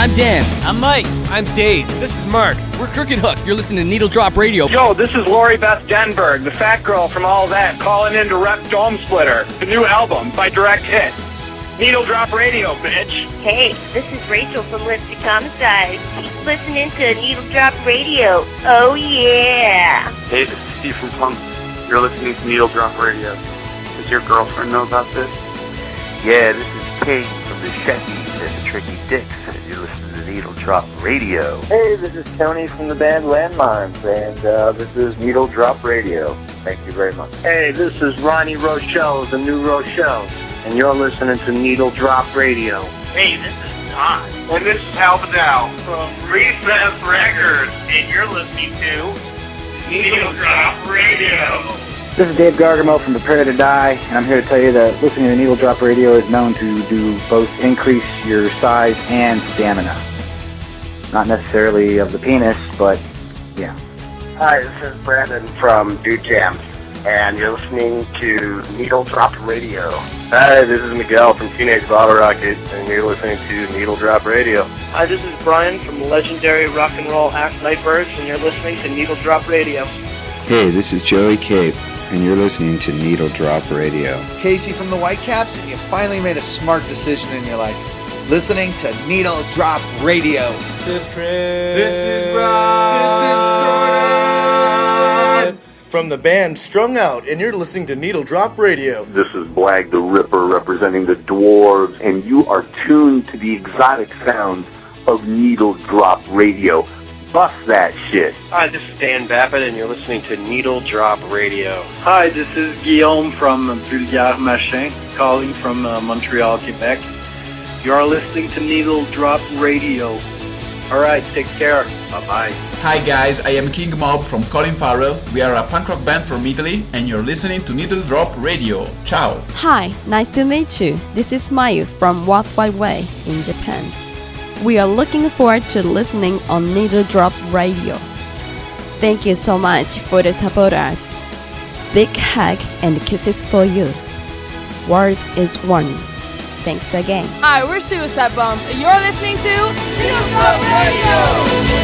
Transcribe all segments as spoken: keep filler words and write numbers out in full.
I'm Dan. I'm Mike. I'm Dave. This is Mark. We're Crooked Hook. You're listening to Needle Drop Radio. Yo, this is Lori Beth Denberg, the fat girl from All That, calling in to rep Dome Splitter, the new album by Direct Hit. Needle Drop Radio, bitch. Hey, this is Rachel from Lipstick Homicide. Keep listening to Needle Drop Radio. Oh, yeah. Hey, this is Steve from Punk. You're listening to Needle Drop Radio. Does your girlfriend know about this? Yeah, this is Kane from the Shaggies and the Tricky Dicks, and you're listening to Needle Drop Radio. Hey, this is Tony from the band Landmines, and uh, this is Needle Drop Radio. Thank you very much. Hey, this is Ronnie Rochelle of the New Rochelle, and you're listening to Needle Drop Radio. Hey, this is Todd. And this is Hal Vidal from Recess Records, and you're listening to Needle Drop Radio. This is Dave Gargamo from Prepare to Die, and I'm here to tell you that listening to Needle Drop Radio is known to do both increase your size and stamina. Not necessarily of the penis, but yeah. Hi, this is Brandon from Dude Jams, and you're listening to Needle Drop Radio. Hi, this is Miguel from Teenage Bottle Rocket, and you're listening to Needle Drop Radio. Hi, this is Brian from legendary rock and roll act Nightbirds, and you're listening to Needle Drop Radio. Hey, this is Joey Cape, and you're listening to Needle Drop Radio. Casey from the Whitecaps, and you finally made a smart decision in your life. Listening to Needle Drop Radio. This is Chris. This is Ryan. This is Jordan. From the band Strung Out, and you're listening to Needle Drop Radio. This is Blag the Ripper representing the Dwarves, and you are tuned to the exotic sounds of Needle Drop Radio. Bust that shit. Hi, this is Dan Babbitt, and you're listening to Needle Drop Radio. Hi, this is Guillaume from Vulgaire Machin, calling from uh, Montreal, Quebec. You are listening to Needle Drop Radio. All right, take care. Bye-bye. Hi, guys. I am King Mob from Colin Farrell. We are a punk rock band from Italy, and you're listening to Needle Drop Radio. Ciao. Hi, nice to meet you. This is Mayu from What Wide Way in Japan. We are looking forward to listening on Needle Drop Radio. Thank you so much for the support us. Big hug and kisses for you. Word is one. Thanks again. Hi, we're Suicide Bomb. You're listening to Needle Drop Radio.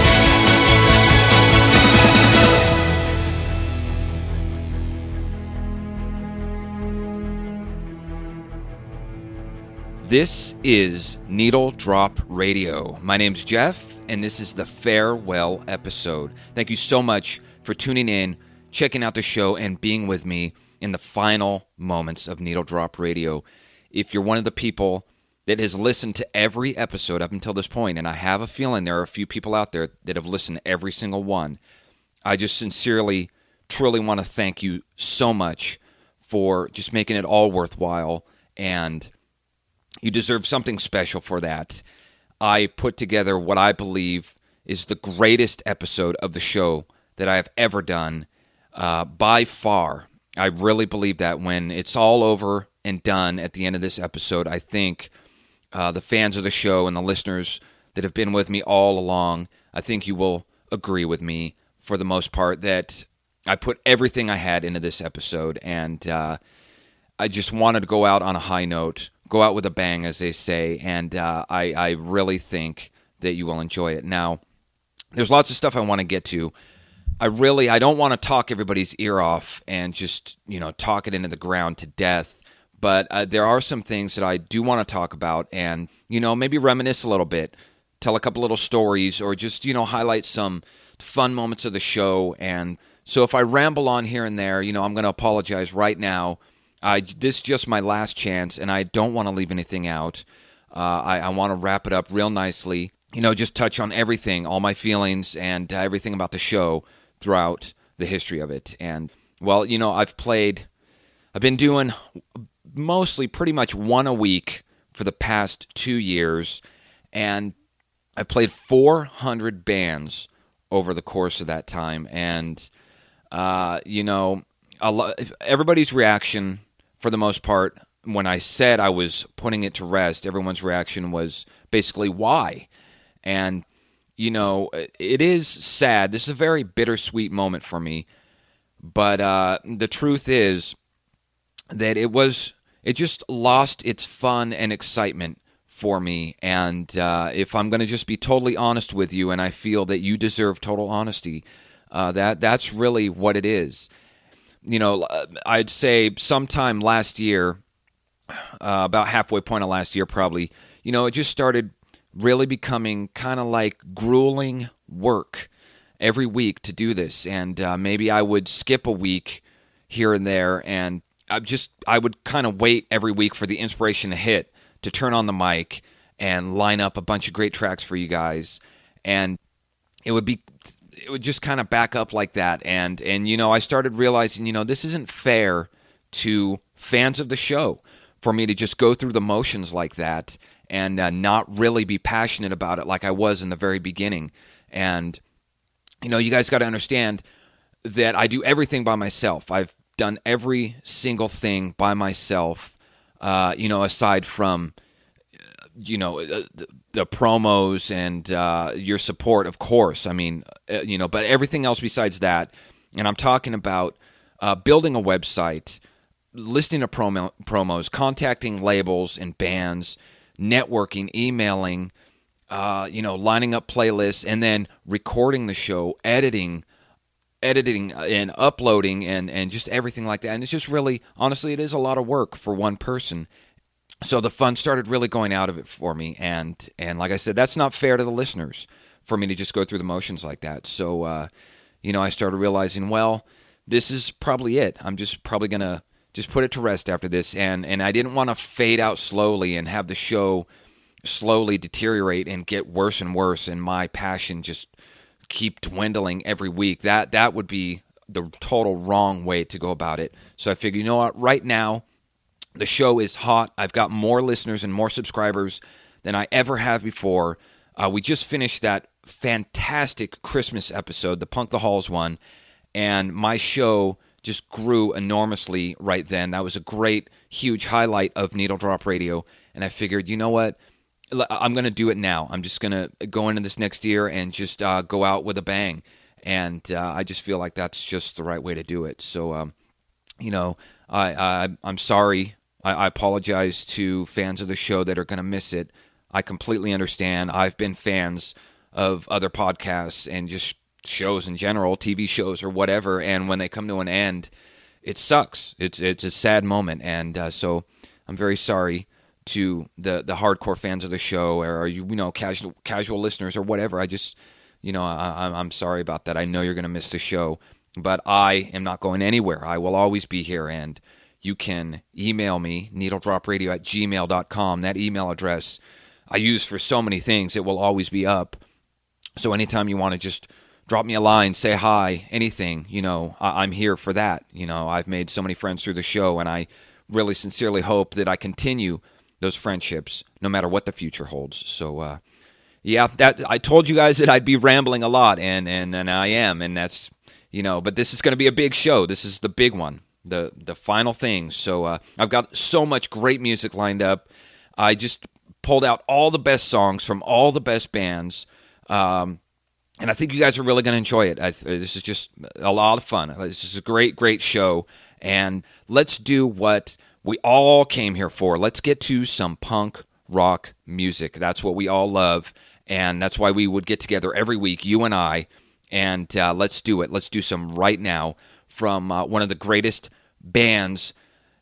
This is Needle Drop Radio. My name's Jeff, and this is the farewell episode. Thank you so much for tuning in, checking out the show, and being with me in the final moments of Needle Drop Radio. If you're one of the people that has listened to every episode up until this point, and I have a feeling there are a few people out there that have listened to every single one, I just sincerely, truly want to thank you so much for just making it all worthwhile, and you deserve something special for that. I put together what I believe is the greatest episode of the show that I have ever done, uh, by far. I really believe that when it's all over and done at the end of this episode, I think uh, the fans of the show and the listeners that have been with me all along, I think you will agree with me for the most part that I put everything I had into this episode, and uh, I just wanted to go out on a high note, go out with a bang, as they say, and uh, I, I really think that you will enjoy it. Now, there's lots of stuff I want to get to. I really, I don't want to talk everybody's ear off and just, you know, talk it into the ground to death, but uh, there are some things that I do want to talk about and, you know, maybe reminisce a little bit, tell a couple little stories, or just, you know, highlight some fun moments of the show. And so if I ramble on here and there, you know, I'm going to apologize right now. I, this is just my last chance, and I don't want to leave anything out. Uh, I, I want to wrap it up real nicely. You know, just touch on everything, all my feelings, and uh, everything about the show throughout the history of it. And, well, you know, I've played, I've been doing mostly pretty much one a week for the past two years, and I played four hundred bands over the course of that time. And, uh, you know, a lo- everybody's reaction, for the most part, when I said I was putting it to rest, everyone's reaction was basically, why? And, you know, it is sad. This is a very bittersweet moment for me. But uh, the truth is that it was, it just lost its fun and excitement for me. And uh, if I'm going to just be totally honest with you, and I feel that you deserve total honesty, uh, that that's really what it is. You know, I'd say sometime last year, uh, about halfway point of last year probably, you know, it just started really becoming kind of like grueling work every week to do this. And uh, maybe I would skip a week here and there, and I just I would kind of wait every week for the inspiration to hit, to turn on the mic and line up a bunch of great tracks for you guys. And it would be it would just kind of back up like that. And and you know, I started realizing, you know, this isn't fair to fans of the show for me to just go through the motions like that and uh, not really be passionate about it like I was in the very beginning. And you know, you guys got to understand that I do everything by myself. I've done every single thing by myself, uh, you know, aside from, you know, uh, the, the promos and uh, your support, of course. I mean, uh, you know, but everything else besides that, and I'm talking about uh, building a website, listening to promo, promos, contacting labels and bands, networking, emailing, Uh, you know, lining up playlists, and then recording the show, editing, editing and uploading, and, and just everything like that. And it's just really, honestly, it is a lot of work for one person. So the fun started really going out of it for me. And, and like I said, that's not fair to the listeners for me to just go through the motions like that. So, uh, you know, I started realizing, well, this is probably it. I'm just probably going to just put it to rest after this. And, and I didn't want to fade out slowly and have the show slowly deteriorate and get worse and worse, and my passion just keep dwindling every week. That that would be the total wrong way to go about it. So I figured, you know what, right now, the show is hot. I've got more listeners and more subscribers than I ever have before. Uh, we just finished that fantastic Christmas episode, the Punk the Halls one, and my show just grew enormously right then. That was a great, huge highlight of Needle Drop Radio, and I figured, you know what, I'm going to do it now. I'm just going to go into this next year and just uh, go out with a bang. And uh, I just feel like that's just the right way to do it. So, um, you know, I, I, I'm sorry. I, I apologize to fans of the show that are going to miss it. I completely understand. I've been fans of other podcasts and just shows in general, T V shows or whatever, and when they come to an end, it sucks. It's, it's a sad moment. And uh, so I'm very sorry to the the hardcore fans of the show, or you you know casual casual listeners or whatever. I just you know I, I'm sorry about that. I know you're going to miss the show, but I am not going anywhere. I will always be here, and you can email me, needledropradio at gmail dot com. That email address I use for so many things. It will always be up. So anytime you want to just drop me a line, say hi, anything, you know, I, I'm here for that. You know, I've made so many friends through the show, and I really sincerely hope that I continue those friendships, no matter what the future holds. So, uh, yeah, that I told you guys that I'd be rambling a lot, and, and, and I am, and that's, you know, but this is going to be a big show. This is the big one, the the final thing. So uh, I've got so much great music lined up. I just pulled out all the best songs from all the best bands, um, and I think you guys are really going to enjoy it. I, this is just a lot of fun. This is a great, great show, and let's do what we all came here for. Let's get to some punk rock music. That's what we all love, and that's why we would get together every week, you and I, and uh, let's do it. Let's do some right now from uh, one of the greatest bands,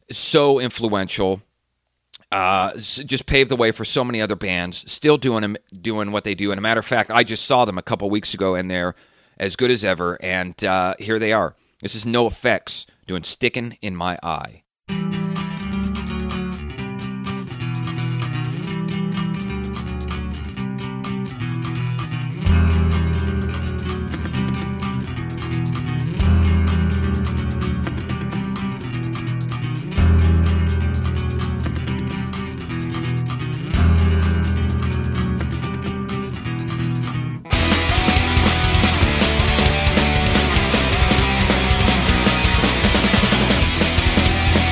so influential, uh, just paved the way for so many other bands, still doing doing what they do. And a matter of fact, I just saw them a couple weeks ago, and they're as good as ever, and uh, here they are. This is NoFX doing Stickin' in My Eye. We'll be right back.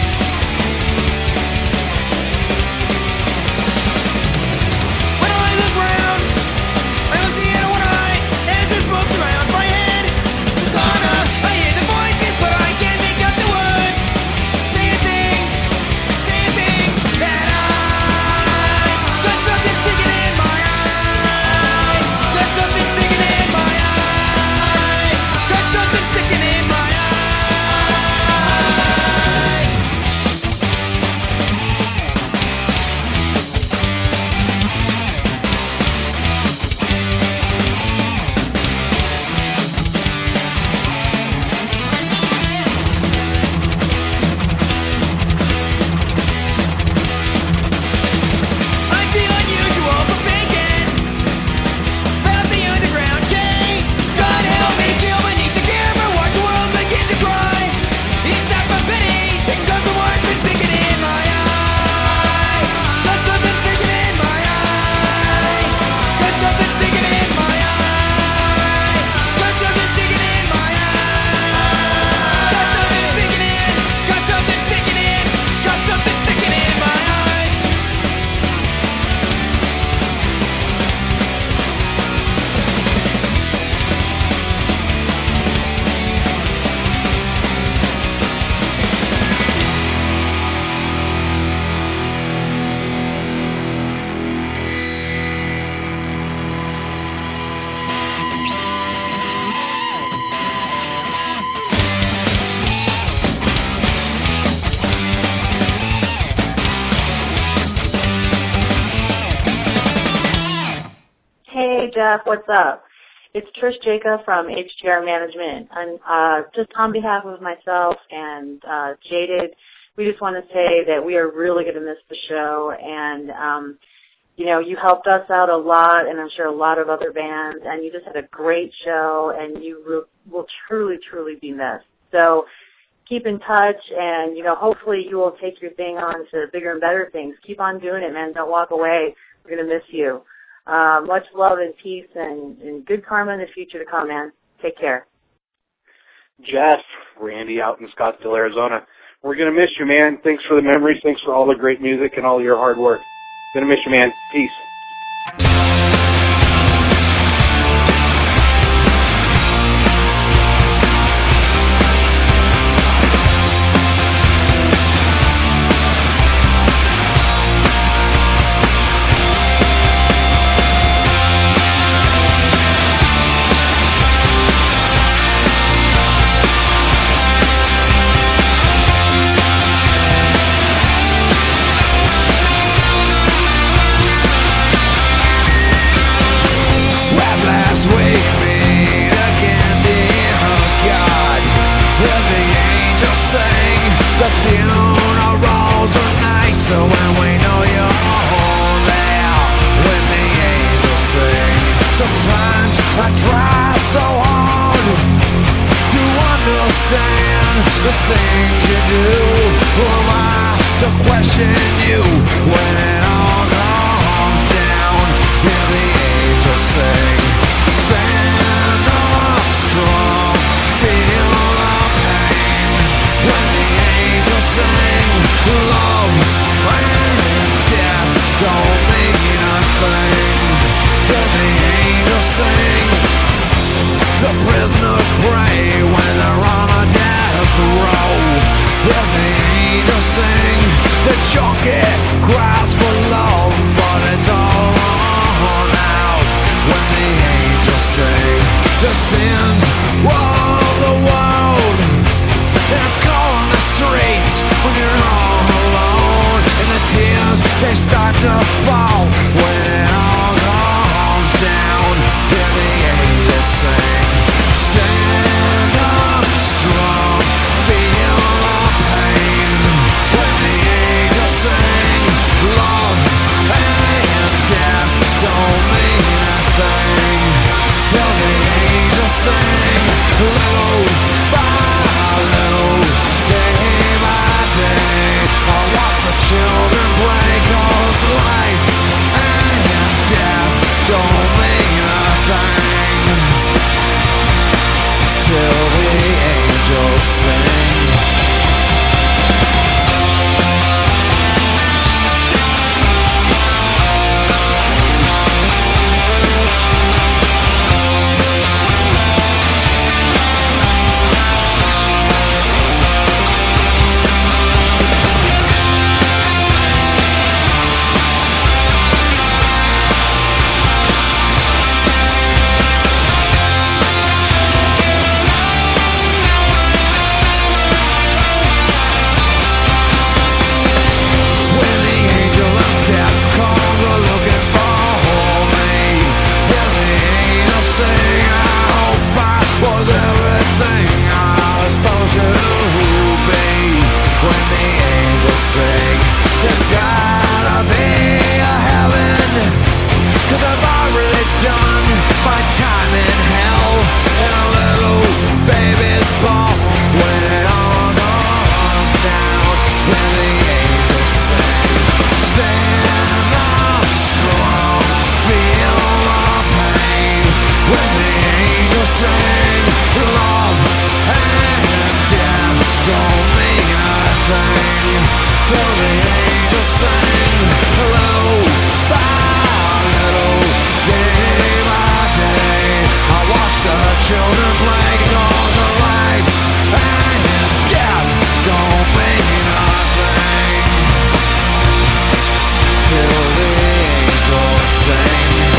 Jeff, what's up? It's Trish Jacob from H G R Management. And uh, just on behalf of myself and uh, Jaded, we just want to say that we are really going to miss the show. And, um, you know, you helped us out a lot, and I'm sure a lot of other bands, and you just had a great show, and you will, will truly, truly be missed. So keep in touch, and, you know, hopefully you will take your thing on to bigger and better things. Keep on doing it, man. Don't walk away. We're going to miss you. Uh, much love and peace and, and good karma in the future to come, man. Take care. Jeff, Randy out in Scottsdale, Arizona. We're going to miss you, man. Thanks for the memories. Thanks for all the great music and all your hard work. Going to miss you, man. Peace. So when we know you're all there, when the angels sing, sometimes I try so hard to understand the things you do. Who am I to question you when it all comes down? Hear the angels sing, stand up strong, feel the pain. When the angels sing, love and death don't mean a thing till the angels sing. The prisoners pray when they're on a death row. Hear the angels sing. The junkie cries for love, but it's all on out when the angels sing. The sins of the world, that's calling the streets when you're all alone. And the tears, they start to fall when it all comes down. Hear the angels sing, stand up strong, feel the pain. When the angels sing, love and death don't mean a thing till the angels sing. Little by little, day by day, I watch the children play, 'cause life and death don't mean a thing till the angels sing. There's gotta be a heaven, 'cause I've already done my time in hell. And a little baby's born when it all comes down. When the angels sing, stand up strong, feel the pain. When the angels sing, love and death don't mean a thing till the angels sing. Little by little, day by day, I watch the children play, 'cause life and death don't mean a thing till the angels sing.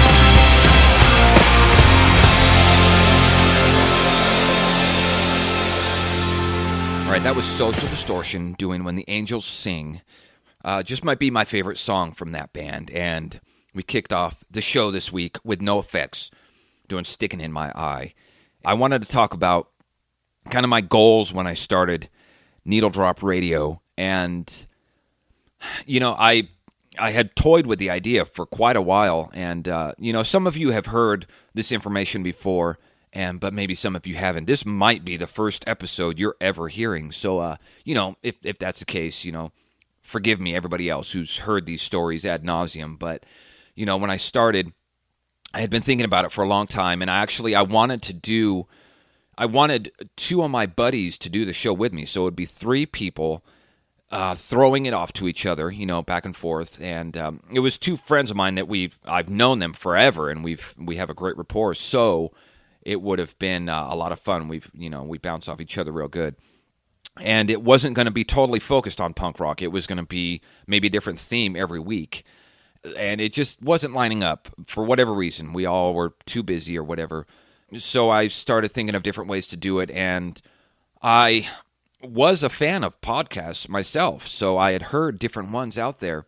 All right, that was Social Distortion doing When the Angels Sing. Uh, just might be my favorite song from that band. And we kicked off the show this week with NoFX doing Sticking in My Eye. I wanted to talk about kind of my goals when I started Needle Drop Radio, and you know, I I had toyed with the idea for quite a while, and uh, you know, some of you have heard this information before, and but maybe some of you haven't. This might be the first episode you're ever hearing, so uh, you know, if if that's the case, you know, forgive me, everybody else who's heard these stories ad nauseum. But you know, when I started, I had been thinking about it for a long time, and I actually I wanted to do. I wanted two of my buddies to do the show with me, so it would be three people uh, throwing it off to each other, you know, back and forth. And um, it was two friends of mine that we've I've known them forever, and we've we have a great rapport. So it would have been uh, a lot of fun. We've you know we bounce off each other real good, and it wasn't going to be totally focused on punk rock. It was going to be maybe a different theme every week, and it just wasn't lining up for whatever reason. We all were too busy or whatever. So I started thinking of different ways to do it, and I was a fan of podcasts myself, so I had heard different ones out there,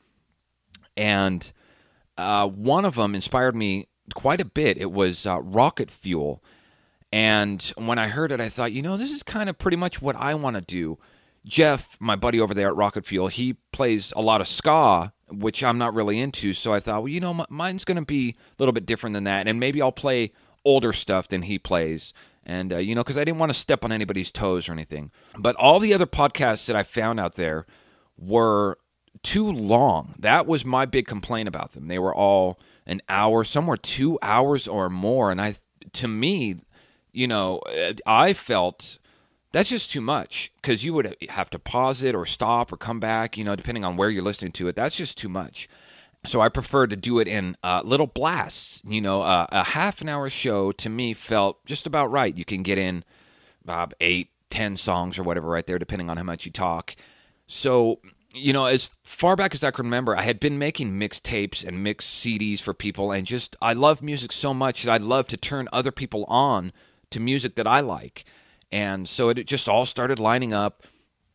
and uh, one of them inspired me quite a bit. It was uh, Rocket Fuel, and when I heard it, I thought, you know, this is kind of pretty much what I want to do. Jeff, my buddy over there at Rocket Fuel, he plays a lot of ska, which I'm not really into, so I thought, well, you know, mine's going to be a little bit different than that, and maybe I'll play older stuff than he plays, and uh, you know, because I didn't want to step on anybody's toes or anything. But all the other podcasts that I found out there were too long. That was my big complaint about them. They were all an hour, some were two hours or more, and I, to me, you know, I felt that's just too much, because you would have to pause it or stop or come back, you know, depending on where you're listening to it. That's just too much. So I preferred to do it in uh, little blasts. You know, uh, a half an hour show to me felt just about right. You can get in uh, eight, ten songs or whatever right there, depending on how much you talk. So, you know, as far back as I can remember, I had been making mixtapes and mixed C Ds for people, and just I love music so much that I'd love to turn other people on to music that I like. And so it just all started lining up.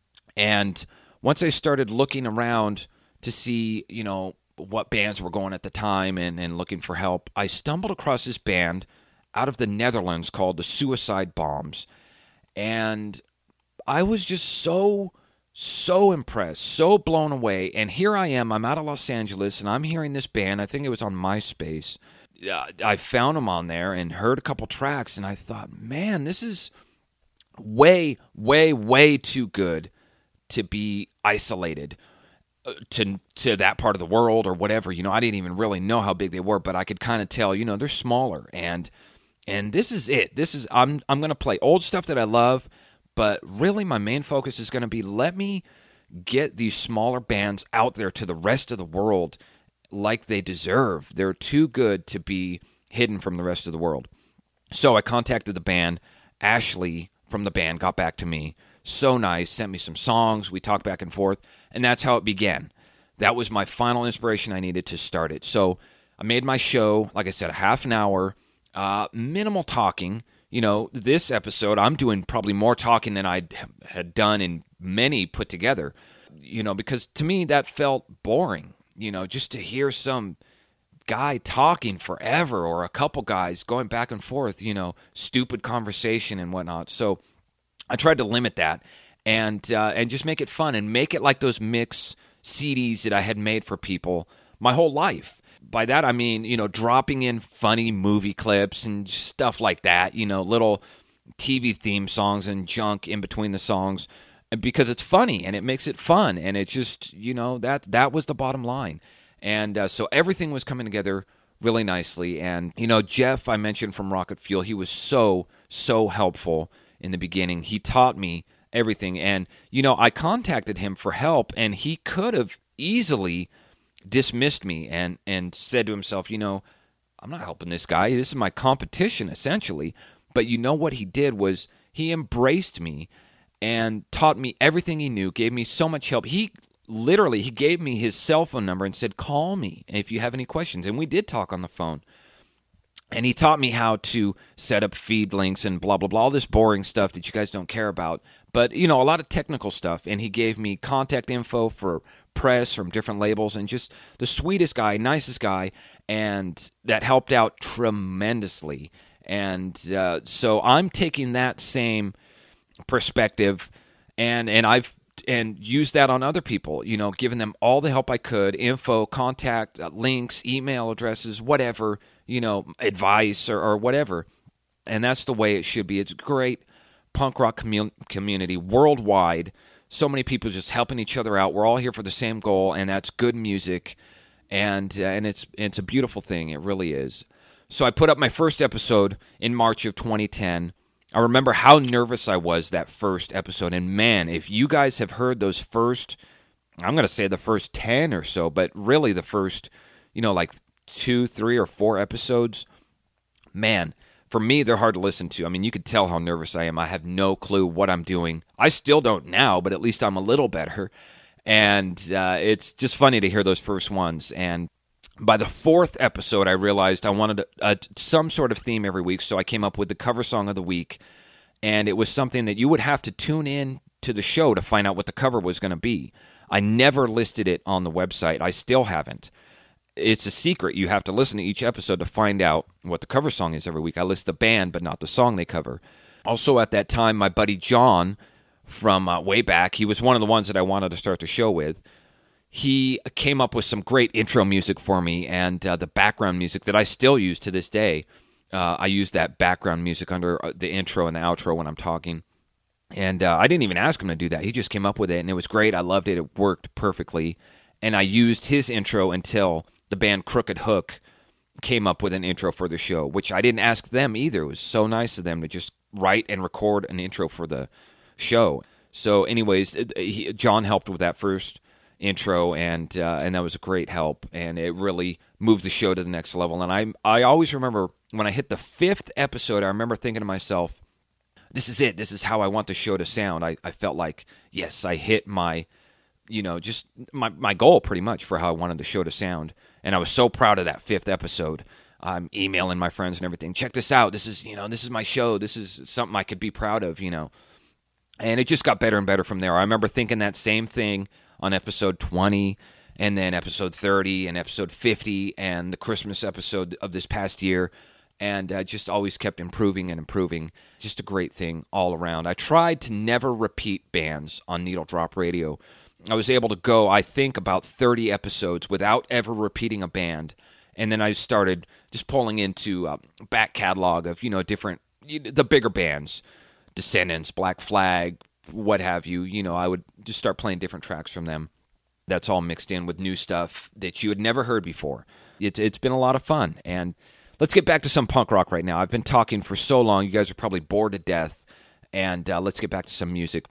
And once I started looking around to see, you know, what bands were going at the time and, and looking for help, I stumbled across this band out of the Netherlands called the Suicide Bombs. And I was just so, so impressed, so blown away. And here I am, I'm out of Los Angeles, and I'm hearing this band. I think it was on MySpace. I found them on there and heard a couple tracks, and I thought, man, this is way, way, way too good to be isolated to to that part of the world or whatever. You know, I didn't even really know how big they were, but I could kind of tell, you know, they're smaller, and and this is it. This is I'm I'm going to play old stuff that I love, but really my main focus is going to be, let me get these smaller bands out there to the rest of the world like they deserve. They're too good to be hidden from the rest of the world. So I contacted the band. Ashley from the band got back to me. So nice, sent me some songs, we talked back and forth, and that's how it began. That was my final inspiration I needed to start it. So I made my show, like I said, a half an hour, uh, minimal talking. You know, this episode, I'm doing probably more talking than I had done in many put together, you know, because to me that felt boring, you know, just to hear some guy talking forever or a couple guys going back and forth, you know, stupid conversation and whatnot. So I tried to limit that and uh, and just make it fun and make it like those mix C Ds that I had made for people my whole life. By that, I mean, you know, dropping in funny movie clips and stuff like that, you know, little T V theme songs and junk in between the songs, because it's funny and it makes it fun. And it just, you know, that that was the bottom line. And uh, so everything was coming together really nicely. And, you know, Jeff, I mentioned from Rocket Fuel, he was so, so helpful in the beginning. He taught me everything. And, you know, I contacted him for help, and he could have easily dismissed me and, and said to himself, you know, I'm not helping this guy. This is my competition, essentially. But you know what he did was he embraced me and taught me everything he knew, gave me so much help. He literally, he gave me his cell phone number and said, call me if you have any questions. And we did talk on the phone. And he taught me how to set up feed links and blah, blah, blah, all this boring stuff that you guys don't care about. But, you know, a lot of technical stuff. And he gave me contact info for press from different labels, and just the sweetest guy, nicest guy, and that helped out tremendously. And uh, so I'm taking that same perspective, and and I've and used that on other people, you know, giving them all the help I could, info, contact, uh, links, email addresses, whatever, you know, advice or, or whatever. And that's the way it should be. It's a great punk rock commun- community worldwide. So many people just helping each other out. We're all here for the same goal, and that's good music. And uh, and it's it's a beautiful thing. It really is. So I put up my first episode in March of twenty ten. I remember how nervous I was that first episode. And man, if you guys have heard those first, I'm going to say the first ten or so, but really the first, you know, like two, three, or four episodes, man, for me, they're hard to listen to. I mean, you could tell how nervous I am. I have no clue what I'm doing. I still don't now, but at least I'm a little better. And uh, it's just funny to hear those first ones. And by the fourth episode, I realized I wanted a, a, some sort of theme every week, so I came up with the cover song of the week, and it was something that you would have to tune in to the show to find out what the cover was going to be. I never listed it on the website. I still haven't. It's a secret. You have to listen to each episode to find out what the cover song is every week. I list the band, but not the song they cover. Also, at that time, my buddy John from uh, way back, he was one of the ones that I wanted to start the show with. He came up with some great intro music for me, and uh, the background music that I still use to this day. Uh, I use that background music under the intro and the outro when I'm talking. And uh, I didn't even ask him to do that. He just came up with it, and it was great. I loved it. It worked perfectly. And I used his intro until the band Crooked Hook came up with an intro for the show, which I didn't ask them either. It was so nice of them to just write and record an intro for the show. So anyways, he, John helped with that first intro, and uh, and that was a great help, and it really moved the show to the next level. And I I always remember when I hit the fifth episode, I remember thinking to myself, this is it, this is how I want the show to sound. I, I felt like, yes, I hit my, you know, just my, my goal pretty much for how I wanted the show to sound, and I was so proud of that fifth episode. I'm emailing my friends and everything, check this out, this is, you know, this is my show, this is something I could be proud of, you know. And it just got better and better from there. I remember thinking that same thing on episode twenty, and then episode thirty, and episode fifty, and the Christmas episode of this past year, and uh, just always kept improving and improving. Just a great thing all around. I tried to never repeat bands on Needle Drop Radio. I was able to go, I think, about thirty episodes without ever repeating a band, and then I started just pulling into uh, back catalog of, you know, different, the bigger bands, Descendants, Black Flag, what have you, you know, I would just start playing different tracks from them. That's all mixed in with new stuff that you had never heard before. It's It's been a lot of fun. And let's get back to some punk rock right now. I've been talking for so long, you guys are probably bored to death. And uh, let's get back to some music.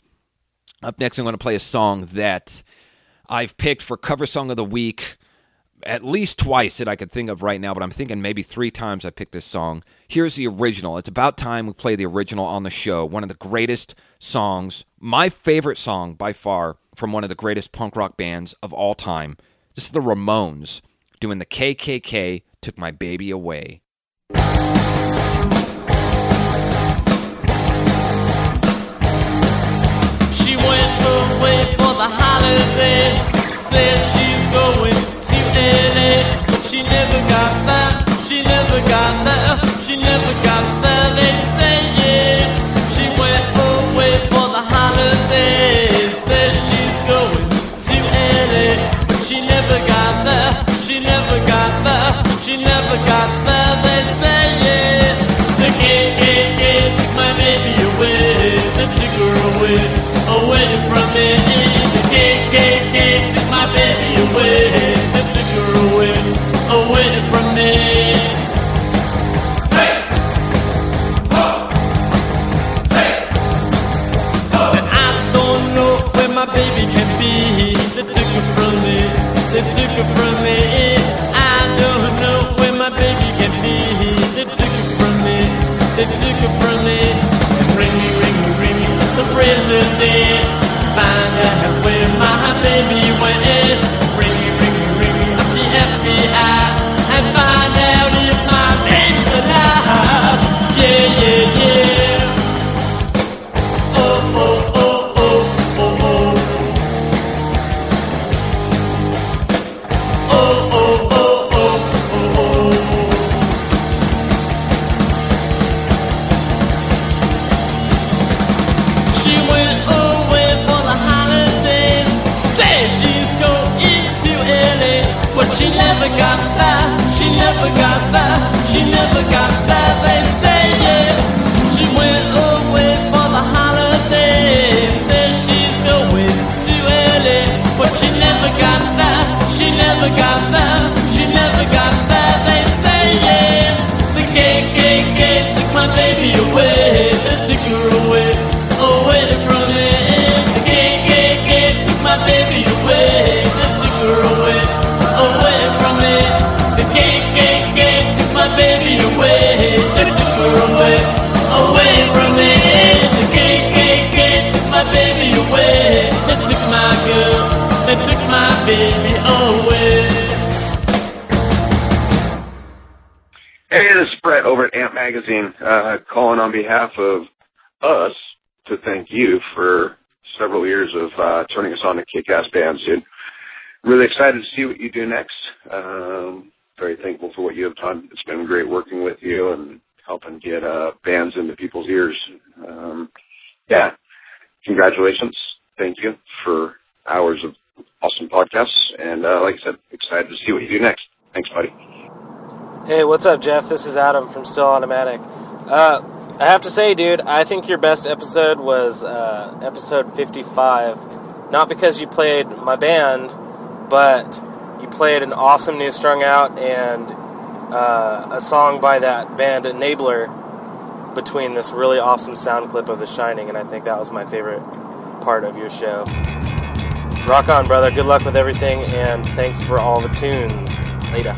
Up next, I'm going to play a song that I've picked for Cover Song of the Week at least twice that I could think of right now, but I'm thinking maybe three times I picked this song. Here's the original. It's about time we play the original on the show. One of the greatest songs, my favorite song by far, from one of the greatest punk rock bands of all time. This is the Ramones doing the K K K Took My Baby Away. She went away for the holidays, says she's going to L A. She never got there, she never got there, she never got there, they say, yeah. She went away for the holidays, says she's going to L A. But she never got there, she never got there, she never got there, they say, yeah. The K K K took my baby away, they took her away, away from me. The K K K took my baby away, they took her away, away from me. Hey! Ho! Hey! Ho! And I don't know where my baby can be, they took her from me, they took her from me. I don't know where my baby can be, they took her from me, they took her from me. And ring me, ring me, ring me, the president, find out where my baby went. Ring me, ring me, ring me, up the F B I, and find out if my baby's alive. baby away, they took her away, away from it. The K K K took my baby away, they took her away, away from it. The K K K took my baby away, they took her away, away from it. The K K K took my baby away, they took my girl, they took my baby away. Hey, this is Brett over at Amp Magazine, uh, calling on behalf of us to thank you for several years of uh, turning us on to kick-ass bands, dude. Really excited to see what you do next. Um, very thankful for what you have done. It's been great working with you and helping get uh, bands into people's ears. Um, yeah, congratulations. Thank you for hours of awesome podcasts. And uh, like I said, excited to see what you do next. Thanks, buddy. Hey, what's up, Jeff? This is Adam from Still Automatic. Uh, I have to say, dude, I think your best episode was uh, episode fifty-five. Not because you played my band, but you played an awesome new Strung Out and uh, a song by that band Enabler between this really awesome sound clip of The Shining, and I think that was my favorite part of your show. Rock on, brother. Good luck with everything, and thanks for all the tunes. Later.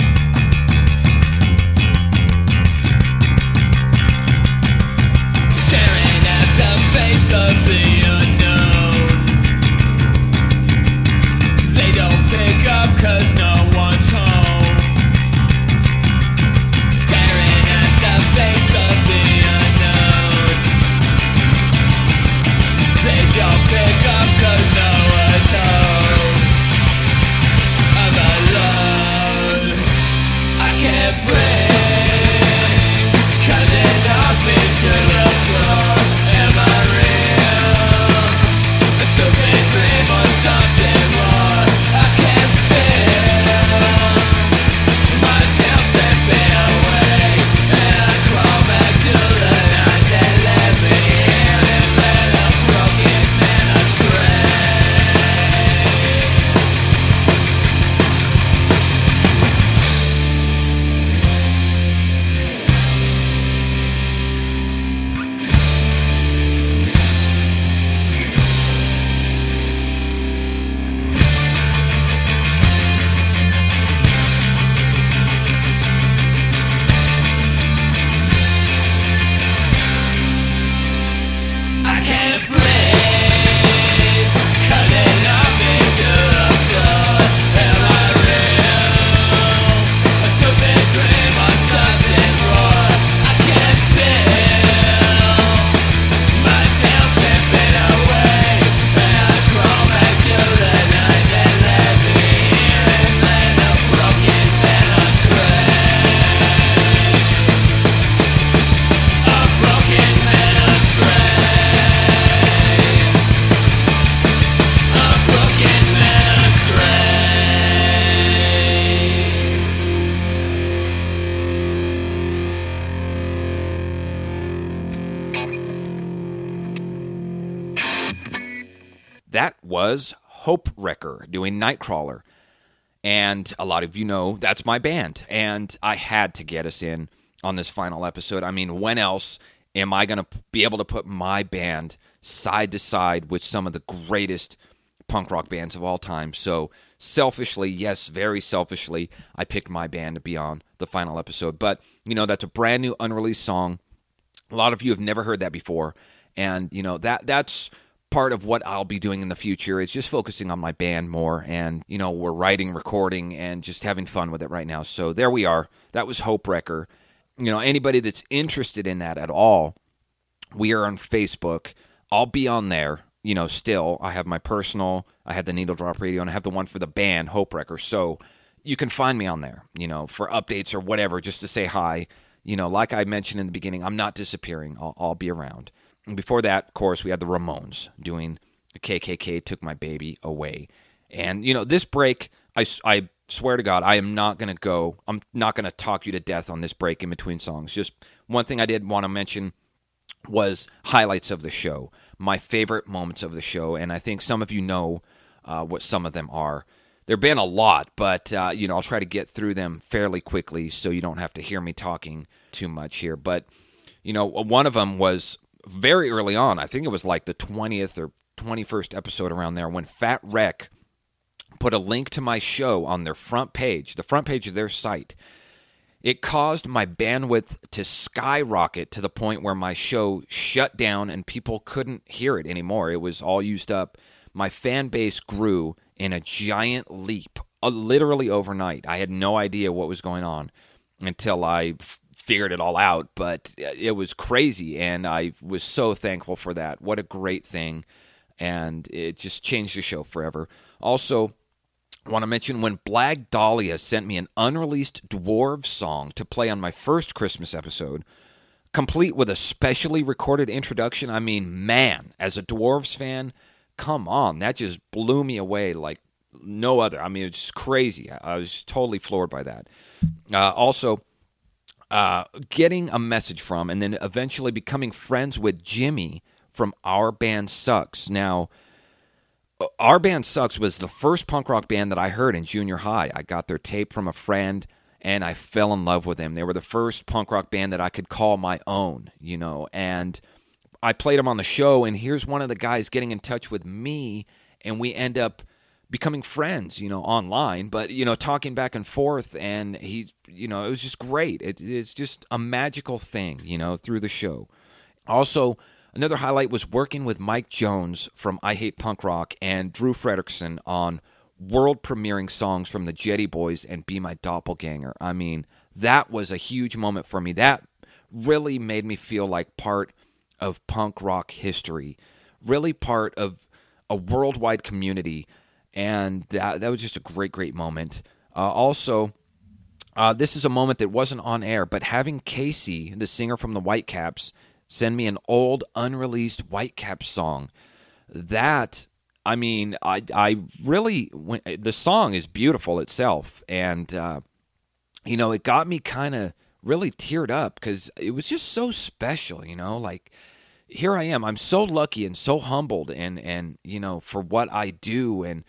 Of the unknown, they don't pick up 'cause no one's home. Staring at the face of the unknown, they don't pick up 'cause no one's home. I'm alone, I can't breathe 'cause it knocked me to the floor. Am I real? Stupid dream or something more. I can't feel myself slipping away, and I crawl back to the night that led me here and led a broken man astray. That was Hope Wrecker doing Nightcrawler. And a lot of you know that's my band. And I had to get us in on this final episode. I mean, when else am I going to be able to put my band side to side with some of the greatest punk rock bands of all time? So selfishly, yes, very selfishly, I picked my band to be on the final episode. But, you know, that's a brand new unreleased song. A lot of you have never heard that before. And, you know, that that's part of what I'll be doing in the future is just focusing on my band more. And, you know, we're writing, recording, and just having fun with it right now. So there we are. That was Hope Wrecker. You know, anybody that's interested in that at all, we are on Facebook. I'll be on there, you know, still. I have my personal, I have the Needle Drop Radio, and I have the one for the band, Hope Wrecker. So you can find me on there, you know, for updates or whatever, just to say hi. You know, like I mentioned in the beginning, I'm not disappearing. I'll, I'll be around. And before that, of course, we had the Ramones doing the K K K Took My Baby Away. And, you know, this break, I, I swear to God, I am not going to go, I'm not going to talk you to death on this break in between songs. Just one thing I did want to mention was highlights of the show, my favorite moments of the show, and I think some of you know uh, what some of them are. There have been a lot, but, uh, you know, I'll try to get through them fairly quickly so you don't have to hear me talking too much here. But You know, one of them was very early on. I think it was like the twentieth or twenty-first episode around there when Fat Wreck put a link to my show on their front page, the front page of their site. It caused my bandwidth to skyrocket to the point where my show shut down and people couldn't hear it anymore. It was all used up. My fan base grew in a giant leap, uh, literally overnight. I had no idea what was going on until I f- figured it all out, but it was crazy, and I was so thankful for that. What a great thing, and it just changed the show forever. Also, I want to mention when Blag Dahlia sent me an unreleased Dwarves song to play on my first Christmas episode, complete with a specially recorded introduction. I mean, man, as a Dwarves fan, come on, that just blew me away like no other. I mean, it's just crazy. I was totally floored by that. Uh, also, uh, getting a message from and then eventually becoming friends with Jimmy from Our Band Sucks. Now, Our Band Sucks was the first punk rock band that I heard in junior high. I got their tape from a friend, and I fell in love with them. They were the first punk rock band that I could call my own, you know, and I played them on the show, and here's one of the guys getting in touch with me, and we end up becoming friends, you know, online, but, you know, talking back and forth, and he's, you know, it was just great. It, it's just a magical thing, you know, through the show. Also, another highlight was working with Mike Jones from I Hate Punk Rock and Drew Fredrickson on world premiering songs from the Jetty Boys and Be My Doppelganger. I mean, that was a huge moment for me. That really made me feel like part of punk rock history, really part of a worldwide community, and that, that was just a great, great moment. Uh, also, uh, this is a moment that wasn't on air, but having Casey, the singer from the Whitecaps, send me an old, unreleased Whitecaps song. That, I mean, I, I really, went, the song is beautiful itself, and, uh, you know, it got me kind of really teared up because it was just so special, you know, like, here I am. I'm so lucky and so humbled and, and you know, for what I do, and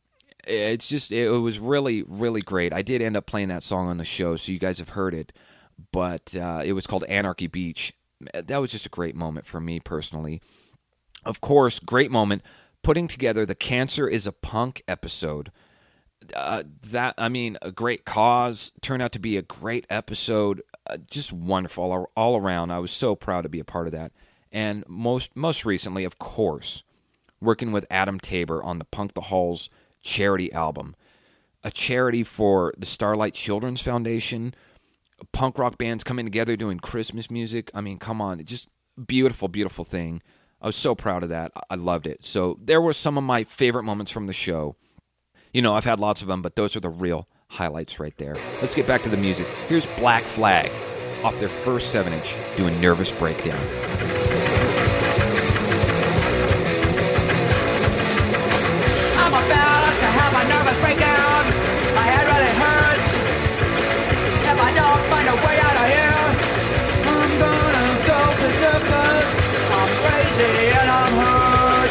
it's just, it was really, really great. I did end up playing that song on the show, so you guys have heard it, but uh, it was called Anarchy Beach. That was just a great moment for me personally. Of course, great moment, putting together the Cancer is a Punk episode. Uh, that, I mean, a great cause, turned out to be a great episode, uh, just wonderful all, all around. I was so proud to be a part of that. And most most recently, of course, working with Adam Tabor on the Punk the Halls charity album, a charity for the Starlight Children's Foundation, punk rock bands coming together doing Christmas music. I mean, come on, just beautiful, beautiful thing. I was so proud of that. I loved it. So there were some of my favorite moments from the show. You know, I've had lots of them, but those are the real highlights right there. Let's get back to the music. Here's Black Flag off their first seven inch doing Nervous Breakdown. Nervous breakdown, my head really hurts. If I don't find a way out of here, I'm gonna go berserk 'cause I'm crazy and I'm hurt.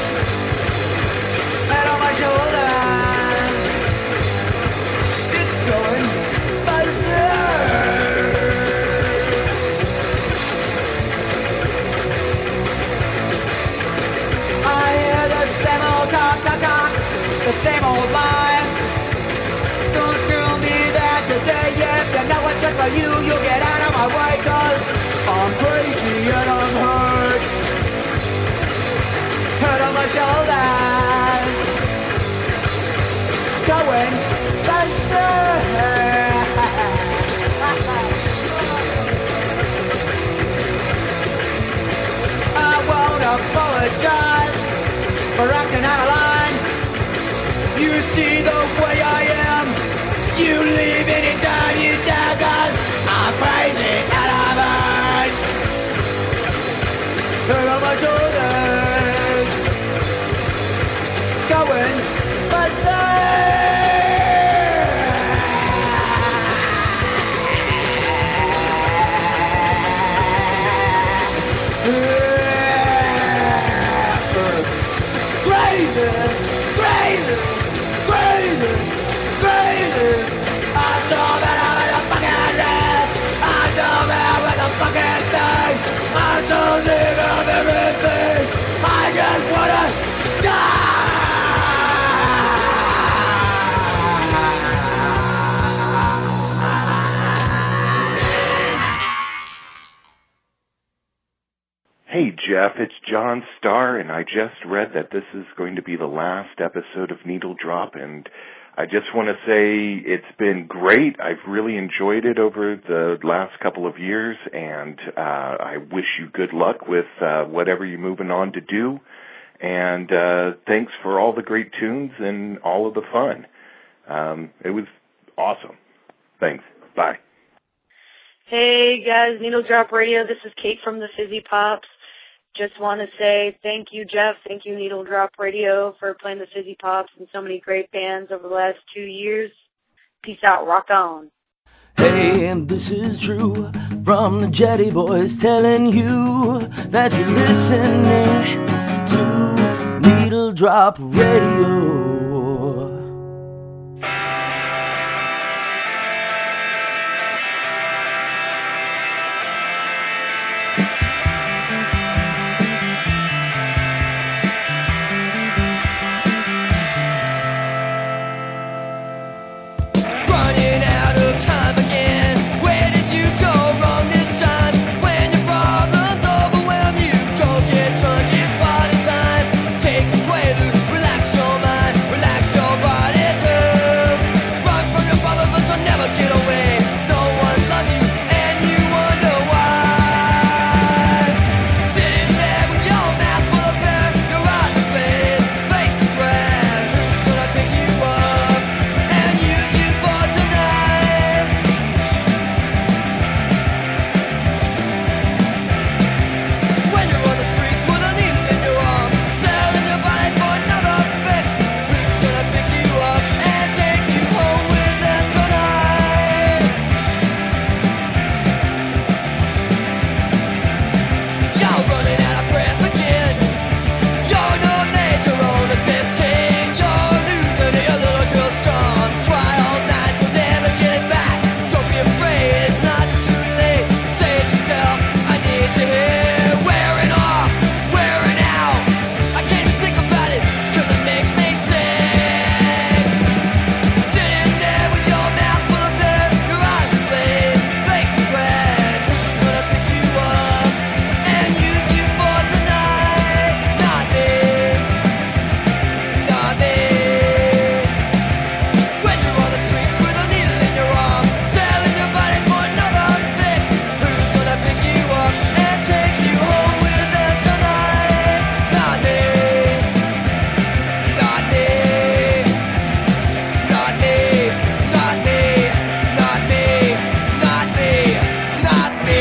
Head on my shoulders, it's going berserk. I hear the same old talk, talk, talk. The same old lines. Don't tell me that today, if you know what's good for you, you'll get out of my way, 'cause I'm crazy and I'm hurt. Head on my shoulders, going berserk. I won't apologize for acting out of line. You see the way I am, you leave anytime you die, 'cause I'm crazy and I'm hurt. Head on my shoulders, going berserk. Crazy, crazy. Crazy, crazy. I told that I was a fucking rat. I told that I was a fucking thing. Hey, Jeff, it's John Starr, and I just read that this is going to be the last episode of Needle Drop, and I just want to say it's been great. I've really enjoyed it over the last couple of years, and uh, I wish you good luck with uh, whatever you're moving on to do, and uh, thanks for all the great tunes and all of the fun. Um, it was awesome. Thanks. Bye. Hey guys, Needle Drop Radio. This is Kate from the Fizzy Pops. Just want to say thank you, Jeff. Thank you, Needle Drop Radio, for playing the Fizzy Pops and so many great bands over the last two years. Peace out. Rock on. Hey, and this is Drew from the Jetty Boys telling you that you're listening to Needle Drop Radio. Relax your mind, relax your body too. Run from your father, but you'll never get away. No one loves you, and you wonder why. Sitting there with your mouth full of beer, your eyes are glazed, face is red. Who's gonna pick you up and use you for tonight? When you're on the streets with a needle in your arm, selling your body for another fix, who's gonna pick you up and take you home with them tonight? You're running out of breath again. You're no later on at fifteen. You're losing to your little girl's charm. Cry all night, you'll never get it back. Don't be afraid, it's not too late. Say to yourself, I need you here. Wearing off, wearing out. I can't even think about it, cause it makes me sick. Sitting there with your mouth full of beer, your eyes are glazed, face is red. Who's gonna pick you up and use you for tonight? Not me, not me. When you're on the streets with a needle in your arm, selling your body for another fix, who's gonna pick you up and take you home with them tonight? Not me, not me, not me, not me, not me, not me, not me.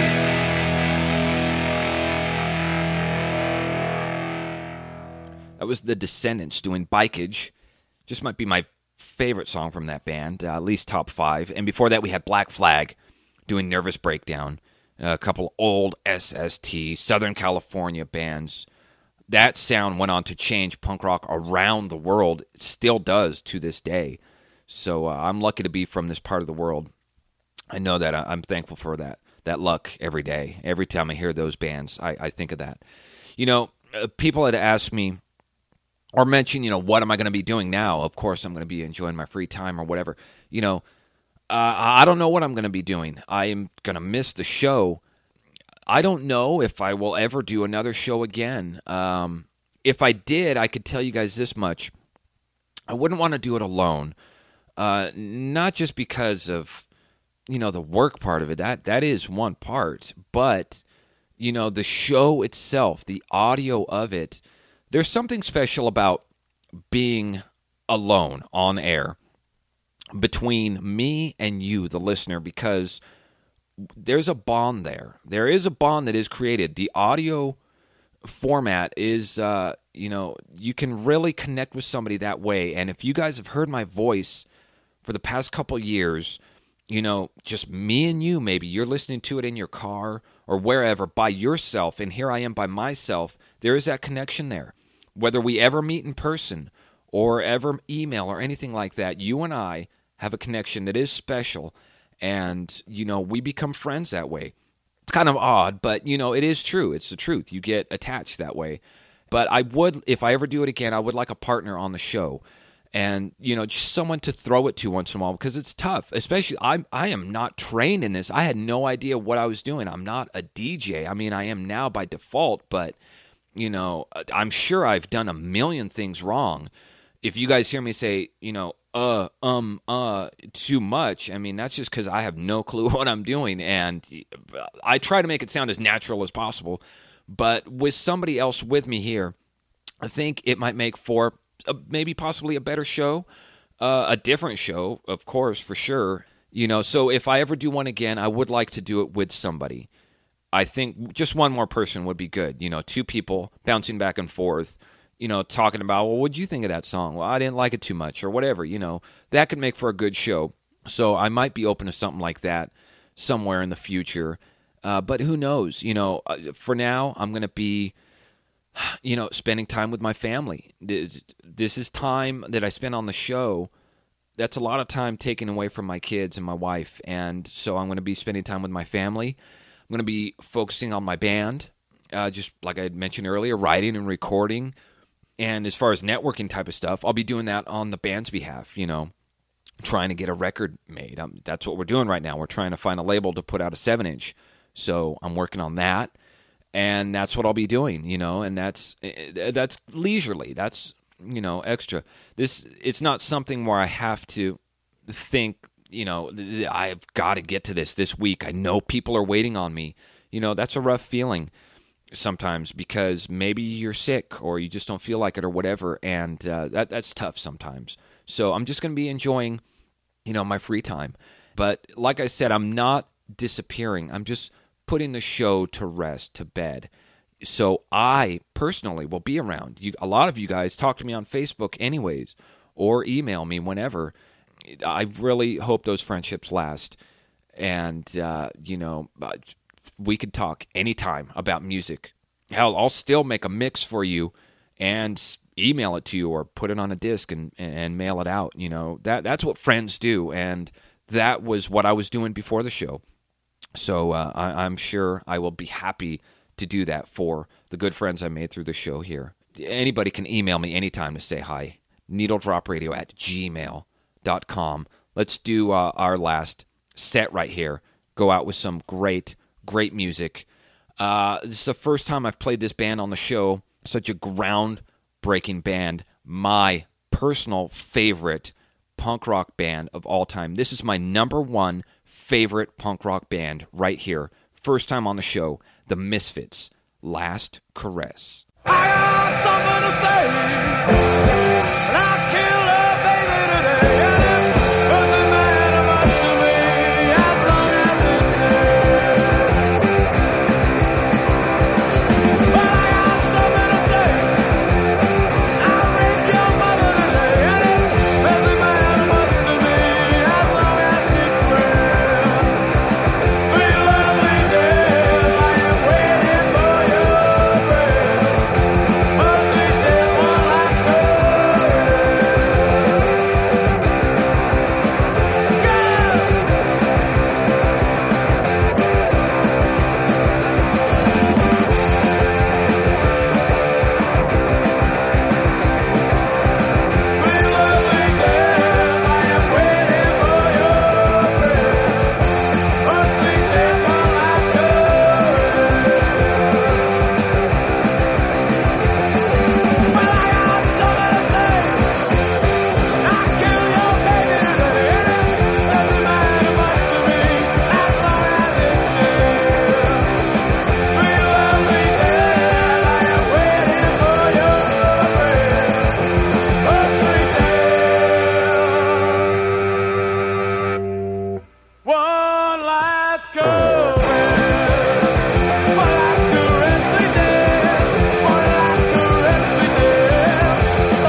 That was the Descendants doing Bikeage. Just might be my favorite song from that band, uh, at least top five. And before that, we had Black Flag doing Nervous Breakdown, a couple old S S T, Southern California bands. That sound went on to change punk rock around the world. It still does to this day. So uh, I'm lucky to be from this part of the world. I know that. I'm thankful for that that luck every day. Every time I hear those bands, I, I think of that. You know, uh, people had asked me or mentioned, you know, what am I going to be doing now? Of course, I'm going to be enjoying my free time or whatever. You know, uh, I don't know what I'm going to be doing. I am going to miss the show. I don't know if I will ever do another show again. Um, if I did, I could tell you guys this much. I wouldn't want to do it alone. Uh, not just because of, you know, the work part of it. That that is one part. But, you know, the show itself, the audio of it, there's something special about being alone on air between me and you, the listener, because there's a bond there. There is a bond that is created. The audio format is, uh, you know, you can really connect with somebody that way. And if you guys have heard my voice for the past couple years, you know, just me and you, maybe you're listening to it in your car or wherever by yourself, and here I am by myself, there is that connection there. Whether we ever meet in person or ever email or anything like that, you and I have a connection that is special, and, you know, we become friends that way. It's kind of odd, but, you know, it is true. It's the truth. You get attached that way. But I would, if I ever do it again, I would like a partner on the show. and, you know, just someone to throw it to once in a while, because it's tough. Especially, I I am not trained in this. I had no idea what I was doing. I'm not a D J. I mean, I am now by default, but, you know, I'm sure I've done a million things wrong. If you guys hear me say, you know, uh, um, uh, too much, I mean, that's just because I have no clue what I'm doing, and I try to make it sound as natural as possible. But with somebody else with me here, I think it might make for a, maybe possibly a better show, uh, a different show, of course, for sure. You know, so if I ever do one again, I would like to do it with somebody. I think just one more person would be good. You know, two people bouncing back and forth, you know, talking about, well, what'd you think of that song? Well, I didn't like it too much, or whatever. You know, that could make for a good show. So I might be open to something like that somewhere in the future. Uh, but who knows? You know, uh, for now, I'm going to be, you know, spending time with my family. This, this is time that I spend on the show. That's a lot of time taken away from my kids and my wife. And so I'm going to be spending time with my family. I'm going to be focusing on my band, uh, just like I had mentioned earlier, writing and recording. And as far as networking type of stuff, I'll be doing that on the band's behalf, you know, trying to get a record made. Um, that's what we're doing right now. We're trying to find a label to put out a seven inch. So I'm working on that, and that's what I'll be doing, you know, and that's that's leisurely. That's, you know, extra. This it's not something where I have to think, you know, I've got to get to this this week. I know people are waiting on me. You know, that's a rough feeling sometimes, because maybe you're sick or you just don't feel like it or whatever, and uh, that that's tough sometimes. So I'm just going to be enjoying, you know, my free time. But like I said, I'm not disappearing. I'm just putting the show to rest, to bed. So I personally will be around. You, a lot of you guys talk to me on Facebook anyways, or email me whenever. I really hope those friendships last. And, uh, you know, we could talk anytime about music. Hell, I'll still make a mix for you and email it to you, or put it on a disc and, and mail it out. You know, that that's what friends do. And that was what I was doing before the show. So uh, I, I'm sure I will be happy to do that for the good friends I made through the show here. Anybody can email me anytime to say hi. needledropradio at gmail dot com. Let's do uh, our last set right here. Go out with some great, great music. Uh, this is the first time I've played this band on the show. Such a groundbreaking band. My personal favorite punk rock band of all time. This is my number one favorite punk rock band right here. First time on the show, The Misfits, Last Caress. I got something to say, and I killed her baby today, and it doesn't matter much to me as long as it's there. But I got something to say, I'll make your mother today, and it doesn't matter much to me as long as she's square. Sweet lovely day, I am waiting for your prayer. But we just one last one last caress, one last caress we did, one last caress we did.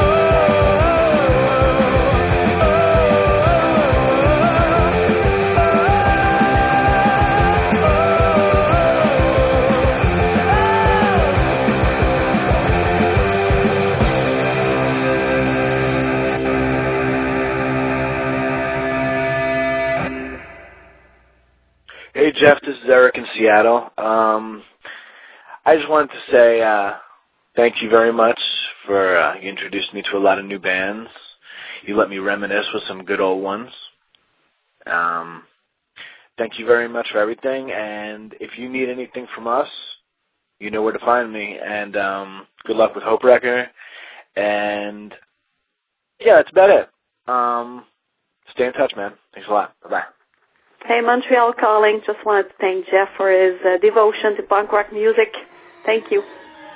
Hey Jeff, this is Eric in Seattle. Um, I just wanted to say uh, thank you very much for uh, you introduced me to a lot of new bands. you let me reminisce with some good old ones. Um, thank you very much for everything, and if you need anything from us, you know where to find me, and um, good luck with Hope Wrecker, and yeah, that's about it. Um, stay in touch, man. Thanks a lot. Bye-bye. Hey, Montreal calling. Just wanted to thank Jeff for his uh, devotion to punk rock music. Thank you.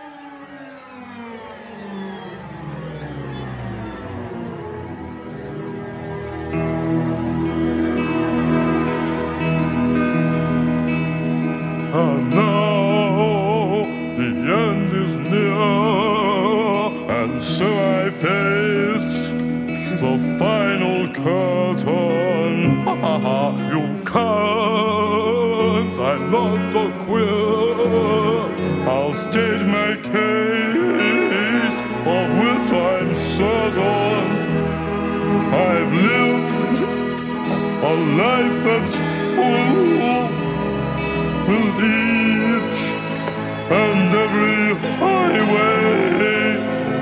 And now the end is near, and so I face the final curtain. Ha ha ha, you can't, I'm not a queer. I'll state my case, of which I'm certain. I've lived a life that's full, with each and every highway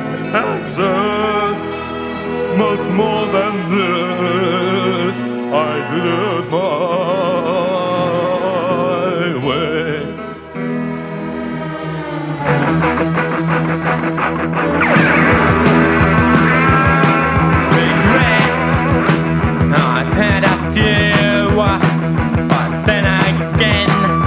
exit. Much more than this, I did it my way. Regrets, I've had a few, but then again,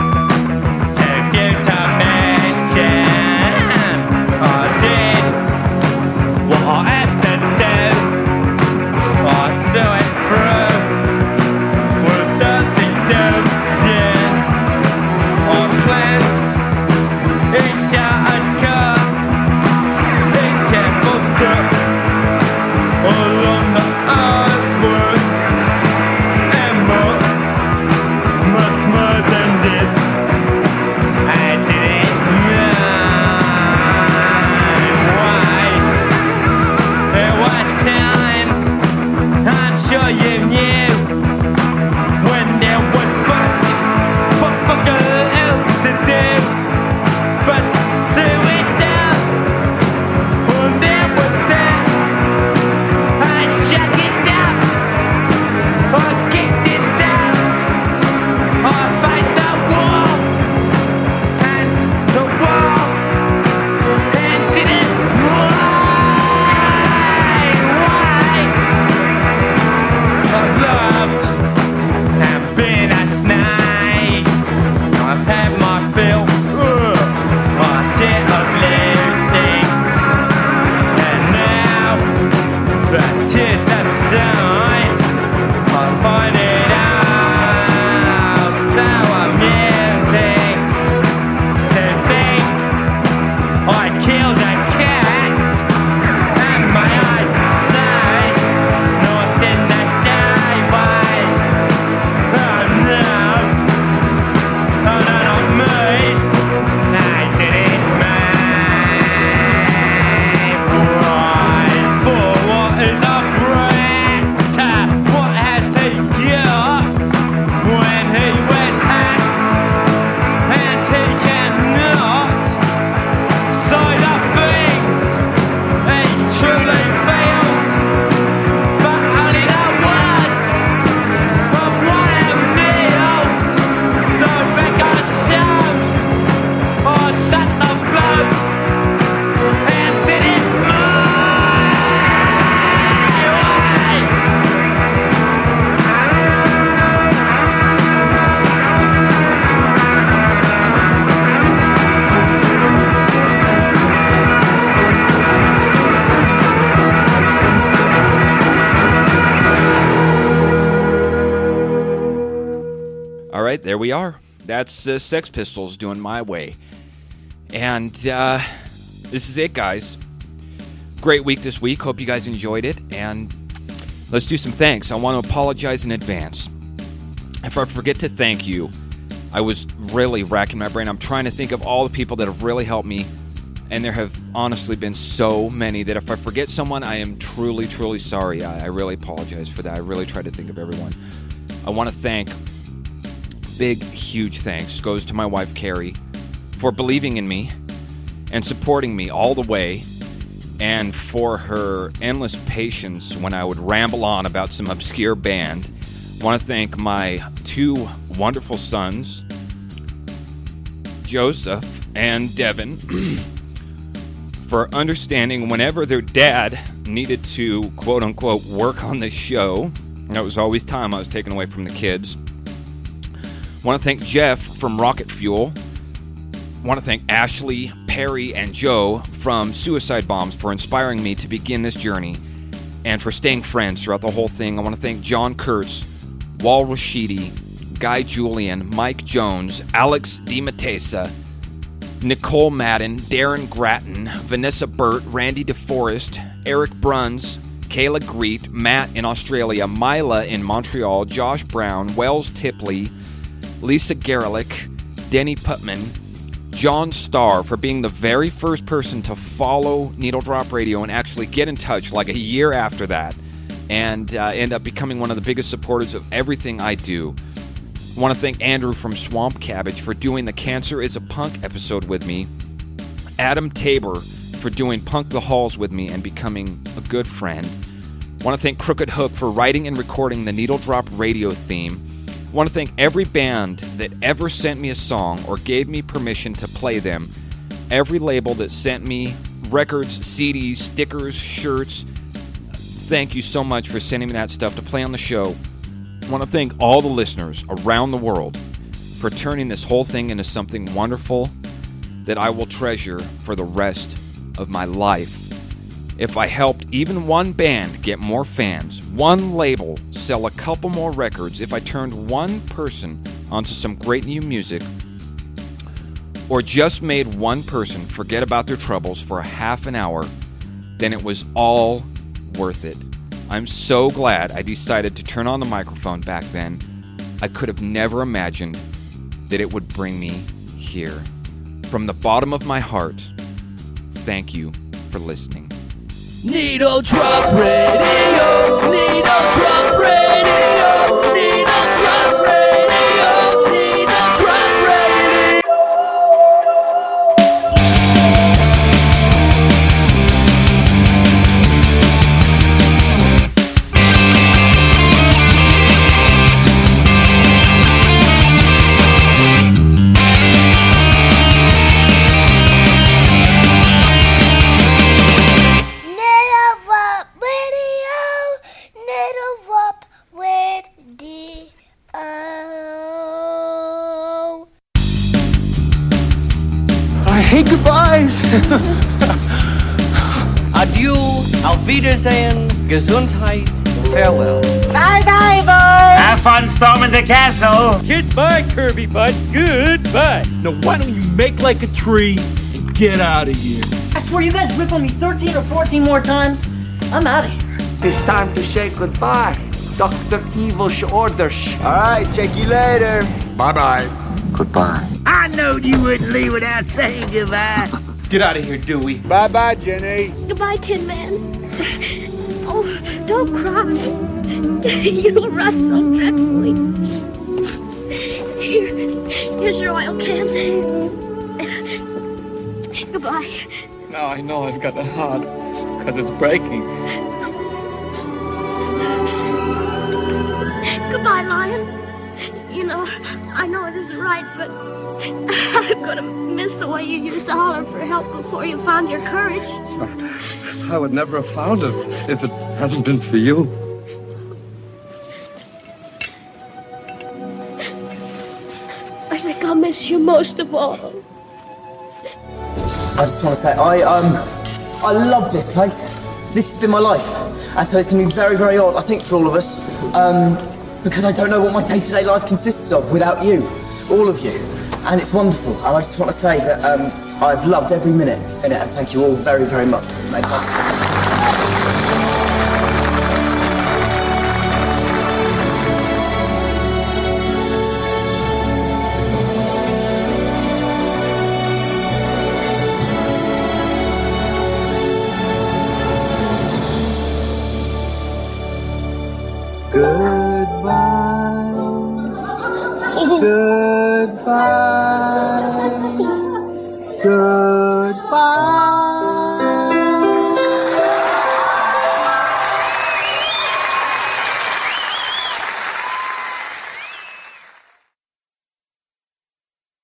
There we are. That's uh, Sex Pistols doing My Way. And uh, this is it, guys. Great week this week. Hope you guys enjoyed it. And let's do some thanks. I want to apologize in advance. If I forget to thank you, I was really racking my brain. I'm trying to think of all the people that have really helped me. And there have honestly been so many that if I forget someone, I am truly, truly sorry. I, I really apologize for that. I really tried to think of everyone. I want to thank... Big, huge thanks goes to my wife, Carrie, for believing in me and supporting me all the way and for her endless patience when I would ramble on about some obscure band. I want to thank my two wonderful sons, Joseph and Devin, for understanding whenever their dad needed to, quote-unquote, work on this show. That was always time I was taken away from the kids. I want to thank Jeff from Rocket Fuel. I want to thank Ashley, Perry, and Joe from Suicide Bombs for inspiring me to begin this journey and for staying friends throughout the whole thing. I want to thank John Kurtz, Wal Rashidi, Guy Julian, Mike Jones, Alex DiMattesa, Nicole Madden, Darren Gratton, Vanessa Burt, Randy DeForest, Eric Bruns, Kayla Greet, Matt in Australia, Mila in Montreal, Josh Brown, Wells Tipley, Lisa Garlick, Denny Putman, John Starr for being the very first person to follow Needle Drop Radio and actually get in touch like a year after that and uh, end up becoming one of the biggest supporters of everything I do. I want to thank Andrew from Swamp Cabbage for doing the Cancer is a Punk episode with me, Adam Tabor for doing Punk the Halls with me and becoming a good friend. I want to thank Crooked Hook for writing and recording the Needle Drop Radio theme. I want to thank every band that ever sent me a song or gave me permission to play them. Every label that sent me records, C Ds, stickers, shirts. Thank you so much for sending me that stuff to play on the show. I want to thank all the listeners around the world for turning this whole thing into something wonderful that I will treasure for the rest of my life. If I helped even one band get more fans, one label sell a couple more records, if I turned one person onto some great new music, or just made one person forget about their troubles for a half an hour, then it was all worth it. I'm so glad I decided to turn on the microphone back then. I could have never imagined that it would bring me here. From the bottom of my heart, thank you for listening. Needle Drop Radio, Needle Drop Radio, Needle Drop Radio, Needle Drop Radio. Hey, goodbyes! Adieu, auf Wiedersehen, Gesundheit, farewell. Bye bye, boys! Have fun storming the castle! Goodbye, Kirby Bud. Goodbye. Now, why don't you make like a tree and get out of here? I swear you guys rip on me thirteen or fourteen more times. I'm out of here. It's time to say goodbye. Doctor Evil orders. Alright, check you later. Bye-bye. Goodbye. I knowed you wouldn't leave without saying goodbye. Get out of here, Dewey. Bye-bye, Jenny. Goodbye, Tin Man. Oh, don't cry. You rust so dreadfully. Here, here's your oil can. Goodbye. Now I know I've got a heart, because it's breaking. Goodbye, Lion. You know, I know it isn't right, but I'm gonna miss the way you used to holler for help before you found your courage. I would never have found it if it hadn't been for you. I think I'll miss you most of all. I just want to say, I um, I love this place. This has been my life, and so it's going to be very, very odd, I think, for all of us, um, because I don't know what my day-to-day life consists of without you, all of you, and it's wonderful. And I just want to say that um, I've loved every minute in it, and thank you all very, very much. It's made possible. Goodbye. Goodbye.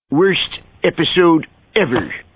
worst episode ever.